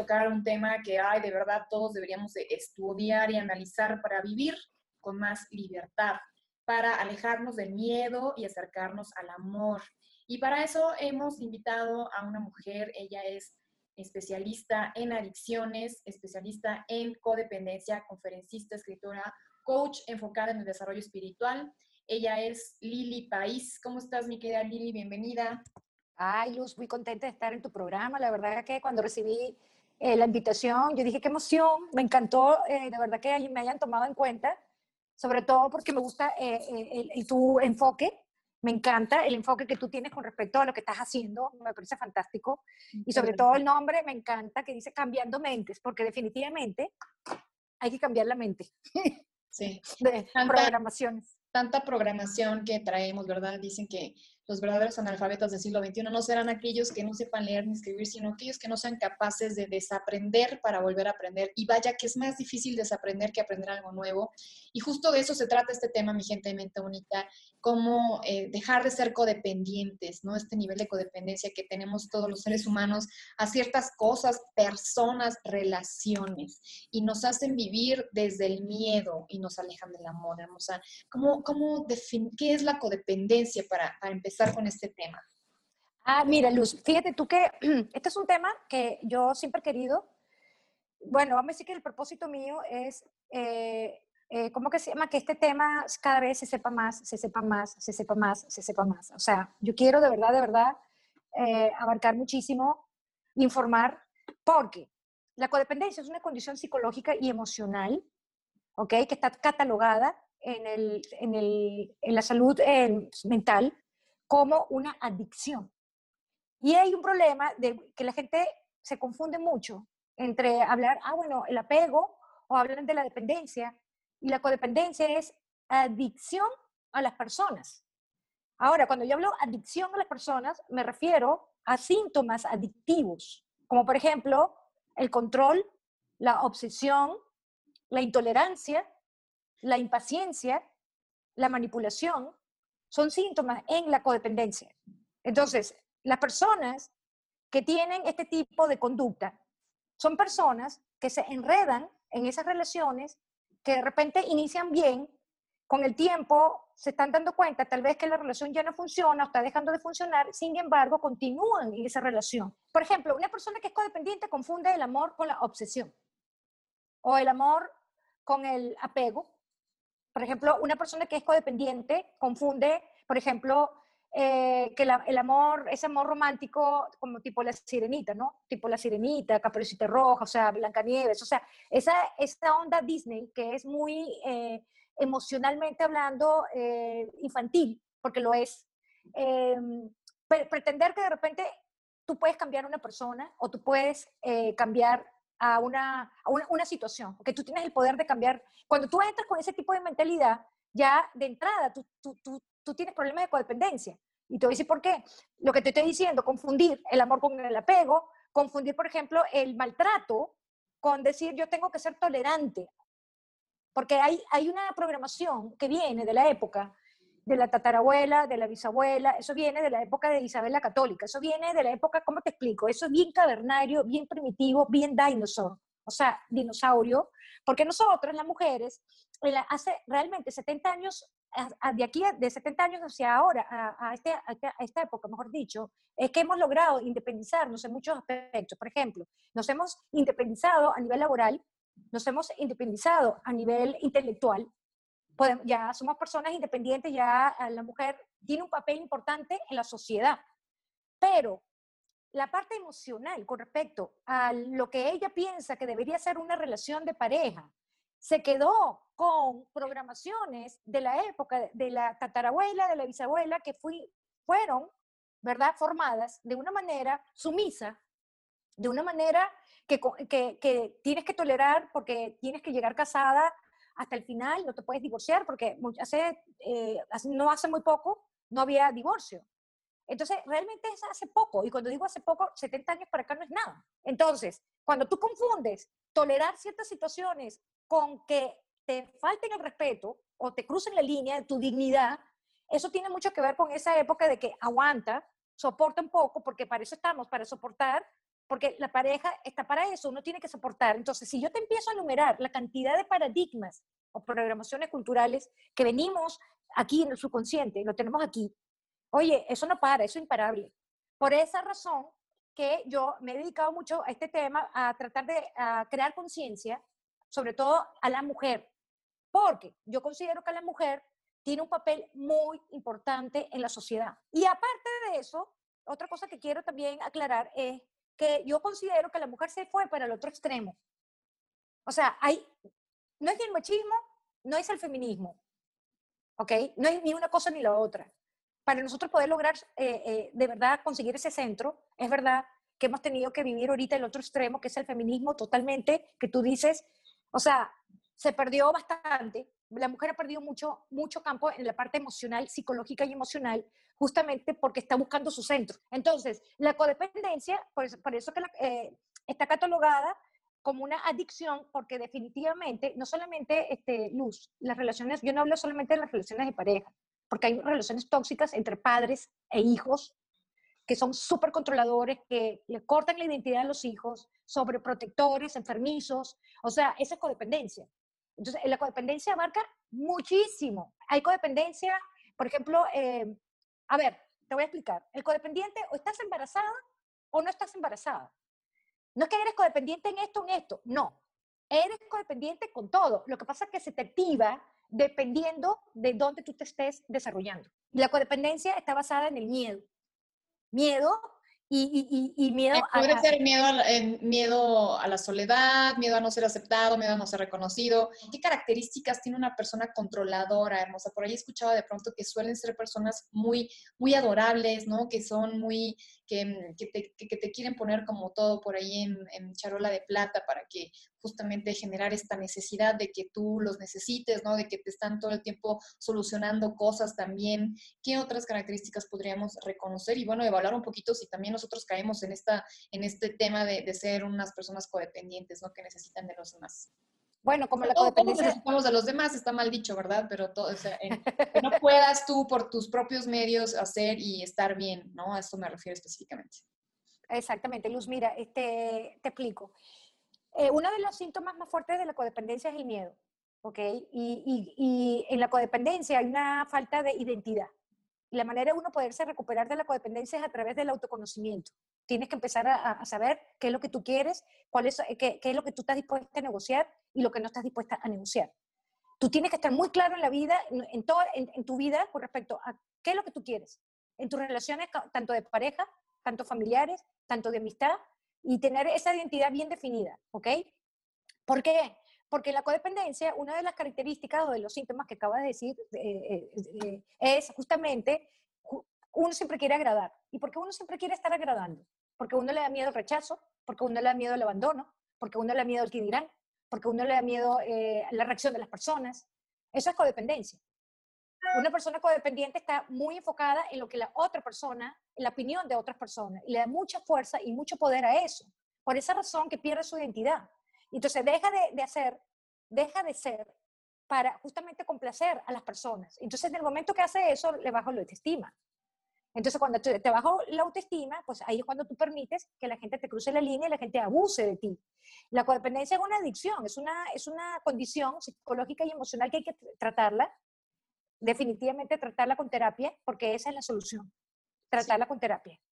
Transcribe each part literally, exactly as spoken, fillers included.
tocar un tema que, ay, de verdad todos deberíamos de estudiar y analizar para vivir con más libertad, para alejarnos del miedo y acercarnos al amor. Y para eso hemos invitado a una mujer. Ella es especialista en adicciones, especialista en codependencia, conferencista, escritora, coach enfocada en el desarrollo espiritual. Ella es Lili País. ¿Cómo estás, mi querida Lili? Bienvenida. Ay, Luz, muy contenta de estar en tu programa. La verdad que cuando recibí eh, la invitación, yo dije, qué emoción, me encantó, eh, de verdad que me hayan tomado en cuenta, sobre todo porque me gusta eh, eh, el, el, tu enfoque, me encanta el enfoque que tú tienes con respecto a lo que estás haciendo, me parece fantástico. Y sobre todo el nombre, me encanta, que dice Cambiando Mentes, porque definitivamente hay que cambiar la mente. Sí. De tanta, programaciones. Tanta programación que traemos, ¿verdad? Dicen que los verdaderos analfabetas del siglo veintiuno no serán aquellos que no sepan leer ni escribir, sino aquellos que no sean capaces de desaprender para volver a aprender. Y vaya que es más difícil desaprender que aprender algo nuevo. Y justo de eso se trata este tema, mi gente de mente única, cómo eh, dejar de ser codependientes, ¿no? Este nivel de codependencia que tenemos todos los seres humanos a ciertas cosas, personas, relaciones, y nos hacen vivir desde el miedo y nos alejan del amor, hermosa. ¿Cómo, cómo defin- ¿Qué es la codependencia para, para empezar con este tema? Ah, mira, Luz, fíjate tú que este es un tema que yo siempre he querido. Bueno, vamos a decir que el propósito mío es, eh, eh, ¿cómo que se llama? Que este tema cada vez se sepa más, se sepa más, se sepa más, se sepa más. O sea, yo quiero de verdad, de verdad, eh, abarcar muchísimo, informar, porque la codependencia es una condición psicológica y emocional, ¿ok? Que está catalogada en, el, en, el, en la salud eh, mental como una adicción. Y hay un problema de que la gente se confunde mucho entre hablar, ah, bueno, el apego, o hablar de la dependencia, y la codependencia es adicción a las personas. Ahora, cuando yo hablo adicción a las personas, me refiero a síntomas adictivos, como por ejemplo el control, la obsesión, la intolerancia, la impaciencia, la manipulación, son síntomas en la codependencia. Entonces, las personas que tienen este tipo de conducta son personas que se enredan en esas relaciones, que de repente inician bien, con el tiempo se están dando cuenta tal vez que la relación ya no funciona o está dejando de funcionar, sin embargo continúan en esa relación. Por ejemplo, una persona que es codependiente confunde el amor con la obsesión o el amor con el apego. Por ejemplo, una persona que es codependiente confunde, por ejemplo, eh, que la, el amor, ese amor romántico como tipo la sirenita, ¿no? Tipo la sirenita, Caperucita Roja, o sea, Blancanieves, o sea, esa, esa onda Disney que es muy eh, emocionalmente hablando eh, infantil, porque lo es. Eh, pre pretender que de repente tú puedes cambiar a una persona o tú puedes eh, cambiar a una, a una, una situación, que tú tienes el poder de cambiar. Cuando tú entras con ese tipo de mentalidad, ya de entrada tú, tú, tú, tú tienes problemas de codependencia. Y te voy a decir por qué. Lo que te estoy diciendo, confundir el amor con el apego, confundir, por ejemplo, el maltrato con decir yo tengo que ser tolerante. Porque hay, hay una programación que viene de la época de la tatarabuela, de la bisabuela, eso viene de la época de Isabel la Católica, eso viene de la época, ¿cómo te explico? Eso es bien cavernario, bien primitivo, bien dinosaur, o sea, dinosaurio, porque nosotros, las mujeres, hace realmente setenta años, de aquí, de setenta años hacia ahora, a, a, este, a esta época, mejor dicho, es que hemos logrado independizarnos en muchos aspectos. Por ejemplo, nos hemos independizado a nivel laboral, nos hemos independizado a nivel intelectual, podemos, ya somos personas independientes, ya la mujer tiene un papel importante en la sociedad, pero la parte emocional con respecto a lo que ella piensa que debería ser una relación de pareja, se quedó con programaciones de la época de la tatarabuela, de la bisabuela, que fui, fueron, ¿verdad?, formadas de una manera sumisa, de una manera que, que, que tienes que tolerar porque tienes que llegar casada hasta el final, no te puedes divorciar porque hace, eh, no hace muy poco no había divorcio. Entonces, realmente es hace poco, y cuando digo hace poco, setenta años para acá no es nada. Entonces, cuando tú confundes tolerar ciertas situaciones con que te falten el respeto o te crucen la línea de tu dignidad, eso tiene mucho que ver con esa época de que aguanta, soporta un poco, porque para eso estamos, para soportar, porque la pareja está para eso, uno tiene que soportar. Entonces, si yo te empiezo a enumerar la cantidad de paradigmas o programaciones culturales que venimos aquí en el subconsciente, lo tenemos aquí, oye, eso no para, eso es imparable. Por esa razón que yo me he dedicado mucho a este tema, a tratar de a crear conciencia, sobre todo a la mujer, porque yo considero que la mujer tiene un papel muy importante en la sociedad. Y aparte de eso, otra cosa que quiero también aclarar es que yo considero que la mujer se fue para el otro extremo. O sea, hay, no es el machismo, no es el feminismo, ¿ok? No es ni una cosa ni la otra. Para nosotros poder lograr eh, eh, de verdad conseguir ese centro, es verdad que hemos tenido que vivir ahorita el otro extremo, que es el feminismo totalmente, que tú dices, o sea, se perdió bastante, la mujer ha perdido mucho, mucho campo en la parte emocional, psicológica y emocional, justamente porque está buscando su centro. Entonces, la codependencia, por eso, por eso que la, eh, está catalogada como una adicción, porque definitivamente, no solamente, este, Luz, las relaciones, yo no hablo solamente de las relaciones de pareja, porque hay relaciones tóxicas entre padres e hijos, que son súper controladores, que le cortan la identidad a los hijos, sobreprotectores, enfermizos, o sea, esa es codependencia. Entonces, la codependencia abarca muchísimo. Hay codependencia, por ejemplo, eh, a ver, te voy a explicar. El codependiente, o estás embarazada o no estás embarazada. No es que eres codependiente en esto o en esto, no. Eres codependiente con todo. Lo que pasa es que se te activa dependiendo de dónde tú te estés desarrollando. La codependencia está basada en el miedo. Miedo y, y, y miedo Eh, a, Podría a, ser miedo a, la, eh, miedo a la soledad, miedo a no ser aceptado, miedo a no ser reconocido. ¿Qué características tiene una persona controladora, hermosa? Por ahí escuchaba de pronto que suelen ser personas muy, muy adorables, ¿no? Que son muy, que, que, te, que te quieren poner como todo por ahí en, en charola de plata para que justamente generar esta necesidad de que tú los necesites, ¿no? De que te están todo el tiempo solucionando cosas también. ¿Qué otras características podríamos reconocer? Y bueno, evaluar un poquito si también nosotros caemos en, esta, en este tema de, de ser unas personas codependientes, ¿no? Que necesitan de los demás. bueno, como la Todo, todos codependencia. necesitamos de los demás, está mal dicho, ¿verdad? Pero todo, o sea, en, que no puedas tú por tus propios medios hacer y estar bien, ¿no? A esto me refiero específicamente. Exactamente, Luz, mira, este, te explico. Eh, uno de los síntomas más fuertes de la codependencia es el miedo, ¿ok? Y, y, y en la codependencia hay una falta de identidad. Y la manera de uno poderse recuperar de la codependencia es a través del autoconocimiento. Tienes que empezar a, a saber qué es lo que tú quieres, cuál es, qué, qué es lo que tú estás dispuesta a negociar y lo que no estás dispuesta a negociar. Tú tienes que estar muy claro en la vida, en, en, todo, en, en tu vida, con respecto a qué es lo que tú quieres. En tus relaciones, tanto de pareja, tanto familiares, tanto de amistad, y tener esa identidad bien definida, ¿ok? ¿Por qué? Porque la codependencia, una de las características o de los síntomas que acabas de decir eh, eh, es justamente, uno siempre quiere agradar. ¿Y por qué uno siempre quiere estar agradando? Porque a uno le da miedo el rechazo, porque a uno le da miedo el abandono, porque a uno le da miedo el que dirán, porque a uno le da miedo eh, la reacción de las personas. Eso es codependencia. Una persona codependiente está muy enfocada en lo que la otra persona, en la opinión de otras personas, y le da mucha fuerza y mucho poder a eso. Por esa razón que pierde su identidad. Entonces deja de, de hacer, deja de ser para justamente complacer a las personas. Entonces en el momento que hace eso, le baja la autoestima. Entonces cuando te, te baja la autoestima, pues ahí es cuando tú permites que la gente te cruce la línea y la gente abuse de ti. La codependencia es una adicción, es una, es una condición psicológica y emocional que hay que tratarla, definitivamente tratarla con terapia, porque esa es la solución, tratarla sí. con terapia.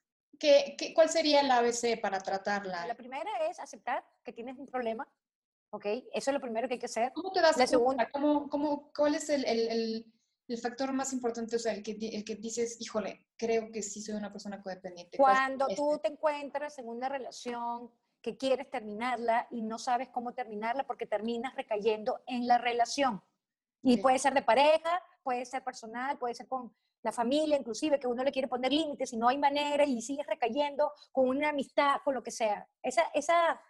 ¿Qué, qué, ¿Cuál sería el A B C para tratarla? La primera es aceptar que tienes un problema, ¿ok? Eso es lo primero que hay que hacer. ¿Cómo te das la cuenta? Segunda, ¿Cómo, cómo, ¿Cuál es el, el, el, el factor más importante? O sea, el que, el que dices, híjole, creo que sí soy una persona codependiente. Cuando tú te encuentras en una relación que quieres terminarla y no sabes cómo terminarla porque terminas recayendo en la relación. Y puede ser de pareja, puede ser personal, puede ser con la familia, inclusive, que uno le quiere poner límites y no hay manera y sigues recayendo con una amistad, con lo que sea. Esa, esa,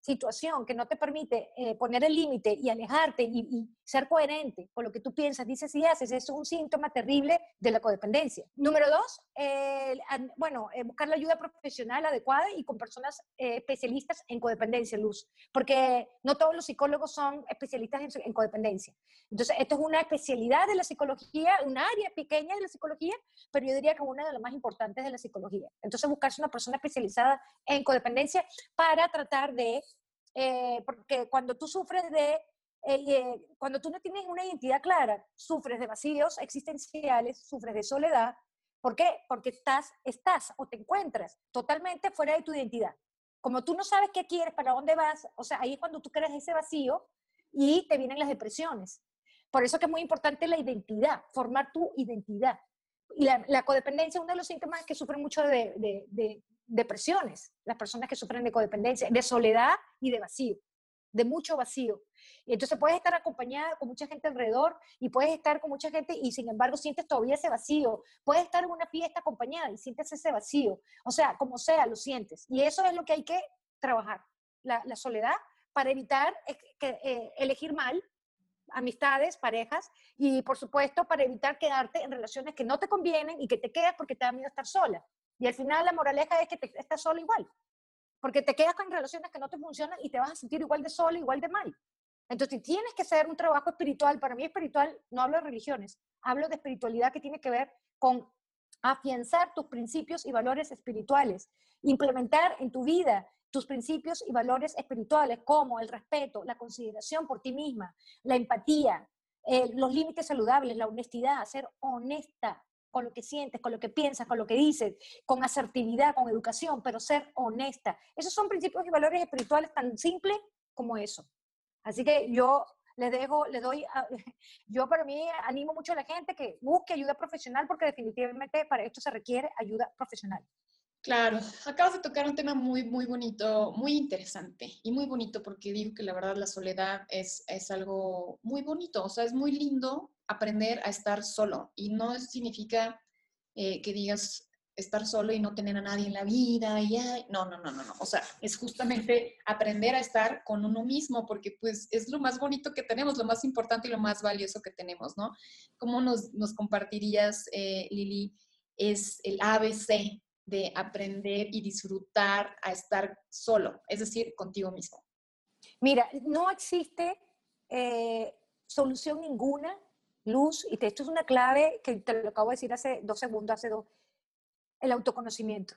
situación que no te permite eh, poner el límite y alejarte y, y ser coherente con lo que tú piensas, dices y haces, eso es un síntoma terrible de la codependencia. Número dos, eh, bueno, eh, buscar la ayuda profesional adecuada y con personas eh, especialistas en codependencia, Luz, porque no todos los psicólogos son especialistas en, en codependencia. Entonces, esto es una especialidad de la psicología, un área pequeña de la psicología, pero yo diría que una de las más importantes de la psicología. Entonces, buscarse una persona especializada en codependencia para tratar de, eh, porque cuando tú sufres de, eh, eh, cuando tú no tienes una identidad clara, sufres de vacíos existenciales, sufres de soledad. ¿Por qué? Porque estás, estás o te encuentras totalmente fuera de tu identidad. Como tú no sabes qué quieres, para dónde vas, o sea, ahí es cuando tú creas ese vacío y te vienen las depresiones. Por eso que es muy importante la identidad, formar tu identidad. Y la, la codependencia es uno de los síntomas que sufren mucho de, de, de depresiones, las personas que sufren de codependencia, de soledad y de vacío, de mucho vacío. Y entonces puedes estar acompañada con mucha gente alrededor y puedes estar con mucha gente y sin embargo sientes todavía ese vacío. Puedes estar en una fiesta acompañada y sientes ese vacío. O sea, como sea, lo sientes. Y eso es lo que hay que trabajar, la, la soledad, para evitar que, eh, elegir mal amistades, parejas, y por supuesto para evitar quedarte en relaciones que no te convienen y que te quedas porque te da miedo estar sola. Y al final la moraleja es que te, estás sola igual, porque te quedas con relaciones que no te funcionan y te vas a sentir igual de sola, igual de mal. Entonces tienes que hacer un trabajo espiritual. Para mí espiritual, no hablo de religiones, hablo de espiritualidad que tiene que ver con afianzar tus principios y valores espirituales, implementar en tu vida tus principios y valores espirituales como el respeto, la consideración por ti misma, la empatía, eh, los límites saludables, la honestidad, ser honesta con lo que sientes, con lo que piensas, con lo que dices, con asertividad, con educación, pero ser honesta. Esos son principios y valores espirituales tan simples como eso. Así que yo les dejo, les doy, a, yo para mí animo mucho a la gente que busque ayuda profesional porque definitivamente para esto se requiere ayuda profesional. Claro, acabas de tocar un tema muy, muy bonito, muy interesante y muy bonito porque digo que la verdad la soledad es, es algo muy bonito, o sea, es muy lindo aprender a estar solo y no significa eh, que digas estar solo y no tener a nadie en la vida y ay, no, no, no, no, no, o sea, es justamente aprender a estar con uno mismo porque pues es lo más bonito que tenemos, lo más importante y lo más valioso que tenemos, ¿no? ¿Cómo nos, nos compartirías, eh, Lili, es el A B C de aprender y disfrutar a estar solo, es decir, contigo mismo? Mira, no existe eh, solución ninguna, Luz, y te, esto es una clave que te lo acabo de decir hace dos segundos, hace dos, el autoconocimiento.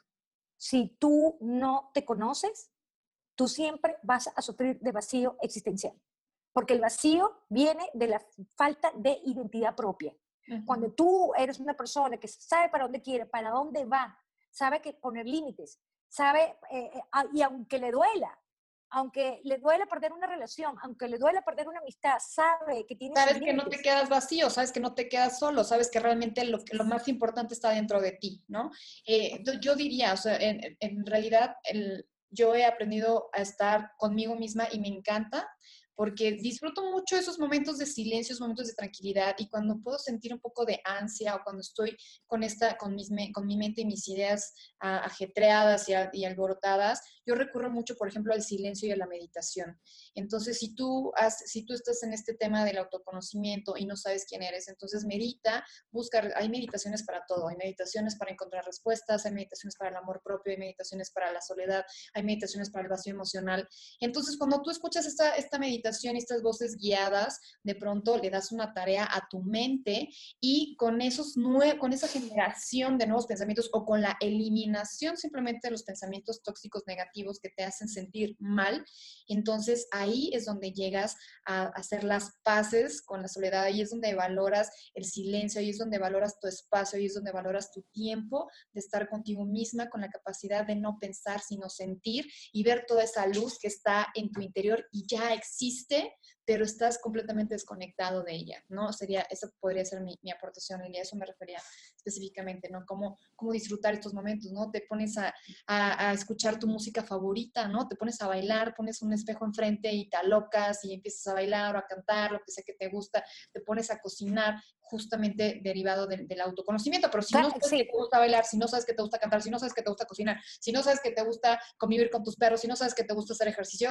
Si tú no te conoces, tú siempre vas a sufrir de vacío existencial, porque el vacío viene de la falta de identidad propia. Uh-huh. Cuando tú eres una persona que sabe para dónde quiere, para dónde va, sabe que poner límites, sabe, eh, y aunque le duela, aunque le duela perder una relación, aunque le duela perder una amistad, sabe que tiene sabes sus que límites. no te quedas vacío, sabes que no te quedas solo, sabes que realmente lo, lo más importante está dentro de ti, ¿no? Eh, yo diría, o sea, en, en realidad el, yo he aprendido a estar conmigo misma y me encanta porque disfruto mucho esos momentos de silencio, esos momentos de tranquilidad y cuando puedo sentir un poco de ansia o cuando estoy con, esta, con, mis, con mi mente y mis ideas uh, ajetreadas y, y alborotadas, yo recurro mucho, por ejemplo, al silencio y a la meditación. Entonces, si tú, has, si tú estás en este tema del autoconocimiento y no sabes quién eres, entonces medita, busca, hay meditaciones para todo, hay meditaciones para encontrar respuestas, hay meditaciones para el amor propio, hay meditaciones para la soledad, hay meditaciones para el vacío emocional. Entonces, cuando tú escuchas esta, esta meditación, estas voces guiadas, de pronto le das una tarea a tu mente y con, esos nue- con esa generación de nuevos pensamientos o con la eliminación simplemente de los pensamientos tóxicos negativos que te hacen sentir mal, entonces ahí es donde llegas a hacer las paces con la soledad, ahí es donde valoras el silencio, ahí es donde valoras tu espacio, ahí es donde valoras tu tiempo de estar contigo misma, con la capacidad de no pensar, sino sentir y ver toda esa luz que está en tu interior y ya existe, pero estás completamente desconectado de ella, ¿no? Sería, eso podría ser mi, mi aportación, y a eso me refería específicamente, ¿no? Cómo, cómo disfrutar estos momentos, ¿no? Te pones a, a, a escuchar tu música favorita, ¿no? Te pones a bailar, pones un espejo enfrente y te alocas y empiezas a bailar o a cantar, lo que sea que te gusta, te pones a cocinar, justamente derivado del, del autoconocimiento, pero si no sabes Sí. que te gusta bailar, si no sabes que te gusta cantar, si no sabes que te gusta cocinar, si no sabes que te gusta convivir con tus perros, si no sabes que te gusta hacer ejercicio,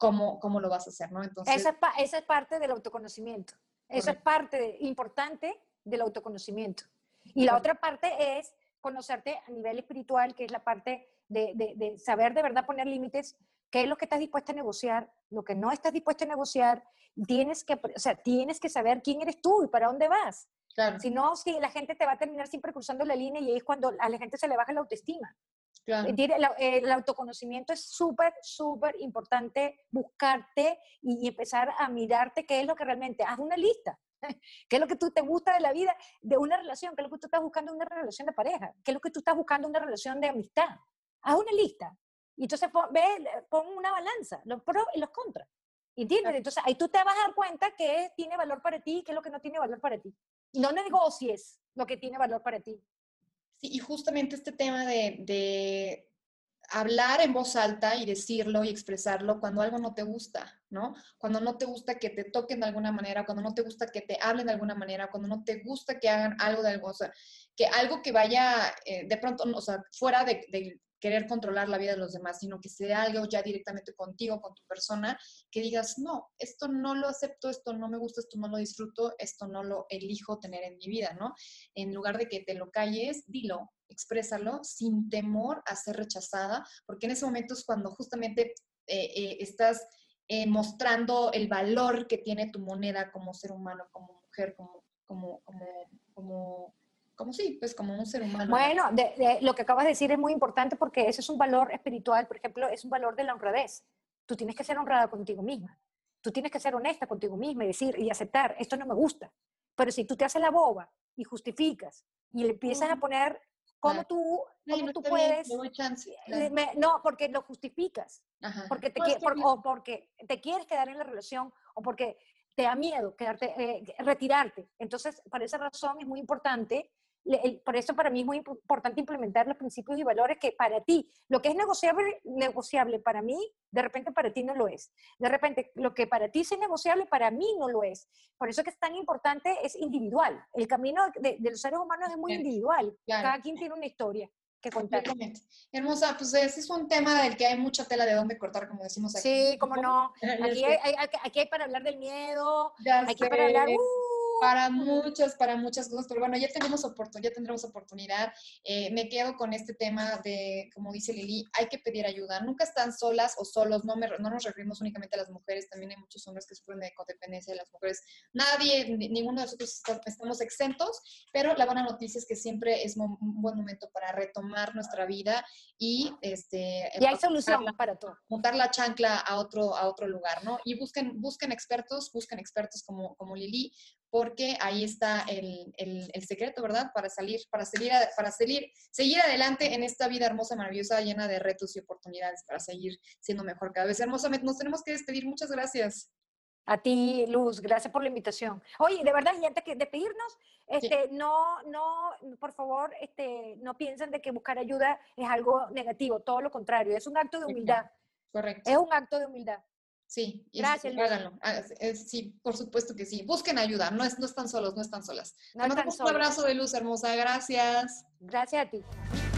cómo, cómo lo vas a hacer, ¿no? Entonces, esa, es pa- esa es parte del autoconocimiento. Eso es correcto, parte de- importante del autoconocimiento. Y la correcto, otra parte es conocerte a nivel espiritual, que es la parte de, de, de saber de verdad poner límites, qué es lo que estás dispuesto a negociar, lo que no estás dispuesto a negociar. Tienes que, o sea, tienes que saber quién eres tú y para dónde vas. claro, Si no, si la gente te va a terminar siempre cruzando la línea y ahí es cuando a la gente se le baja la autoestima. claro. Tiene- El, el autoconocimiento es súper, súper importante buscarte y, y empezar a mirarte qué es lo que realmente, haz una lista, qué es lo que tú te gusta de la vida, de una relación, qué es lo que tú estás buscando en una relación de pareja, qué es lo que tú estás buscando en una relación de amistad. Haz una lista y entonces pon, ve, pon una balanza, los pros y los contras. ¿Entiendes? Entonces ahí tú te vas a dar cuenta qué tiene valor para ti y qué es lo que no tiene valor para ti. Y no negocies lo que tiene valor para ti. Sí, y justamente este tema de, de hablar en voz alta y decirlo y expresarlo cuando algo no te gusta, ¿no? Cuando no te gusta que te toquen de alguna manera, cuando no te gusta que te hablen de alguna manera, cuando no te gusta que hagan algo de algo, o sea, que algo que vaya eh, de pronto, o sea, fuera de, de querer controlar la vida de los demás, sino que sea algo ya directamente contigo, con tu persona, que digas, no, esto no lo acepto, esto no me gusta, esto no lo disfruto, esto no lo elijo tener en mi vida, ¿no? En lugar de que te lo calles, dilo, exprésalo sin temor a ser rechazada, porque en ese momento es cuando justamente eh, eh, estás eh, mostrando el valor que tiene tu moneda como ser humano, como mujer, como, como, como, como, como sí, pues como un ser humano. En la... Bueno, de, de, lo que acabas de decir es muy importante porque ese es un valor espiritual, por ejemplo, es un valor de la honradez. Tú tienes que ser honrada contigo misma. Tú tienes que ser honesta contigo misma y decir y aceptar, esto no me gusta. Pero si tú te haces la boba y justificas y le empiezas a poner cómo Claro. tú, Ay, cómo no tú está bien, le puedes, doy chance, eh, claro. me, no, porque lo justificas, Ajá. porque te No, quiere, está por, bien. o porque te quieres quedar en la relación o porque te da miedo quedarte, eh, retirarte. Entonces, por esa razón es muy importante. Por eso para mí es muy importante implementar los principios y valores que para ti, lo que es negociable, negociable para mí, de repente para ti no lo es. De repente, lo que para ti es negociable, para mí no lo es. Por eso que es tan importante, es individual. El camino de, de los seres humanos es muy individual. Claro. Cada quien tiene una historia que contar. Completamente. Hermosa, pues ese es un tema del que hay mucha tela de dónde cortar, como decimos aquí. Sí, cómo no. Ya Aquí hay, sé, hay, aquí hay para hablar del miedo, ya aquí para hablar... sé. Para Uh, muchas, para muchas cosas, pero bueno, ya tenemos oportunidad, ya tendremos oportunidad. Eh, me quedo con este tema de, como dice Lili, hay que pedir ayuda. Nunca están solas o solos, no, me, no nos referimos únicamente a las mujeres, también hay muchos hombres que sufren de codependencia de las mujeres. Nadie, ni, ninguno de nosotros está, estamos exentos, pero la buena noticia es que siempre es un buen momento para retomar nuestra vida y este, y hay solución para todo. montar la chancla a otro, a otro lugar, ¿no? Y busquen, busquen expertos, busquen expertos como, como Lili, porque ahí está el, el, el secreto, ¿verdad? Para salir, para salir, para salir, seguir adelante en esta vida hermosa, maravillosa, llena de retos y oportunidades para seguir siendo mejor cada vez. Hermosamente, nos tenemos que despedir. Muchas gracias. A ti, Luz, gracias por la invitación. Oye, de verdad, y antes de despedirnos, este, Sí. no, no, por favor, este, no piensen de que buscar ayuda es algo negativo, todo lo contrario, es un acto de humildad, Correcto. es un acto de humildad. Sí, y es, Gracias, Luz. háganlo. Sí, por supuesto que sí. Busquen ayuda, no, es, no están solos, no están solas. No Te están mandamos un solos. abrazo de luz, hermosa. Gracias. Gracias a ti.